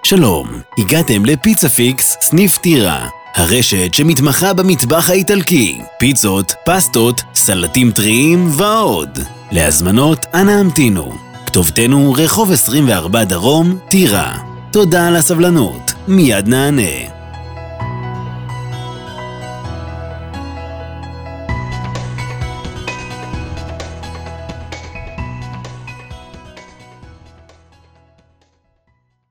שלום, הגעתם לפיצה פיקס סניף טירה, הרשת שמתמחה במטבח האיטלקי, פיצות, פסטות, סלטים טריים ועוד. להזמנות אנא המתינו. כתובתנו רחוב 24 דרום, טירה. תודה על הסבלנות, מיד נענה.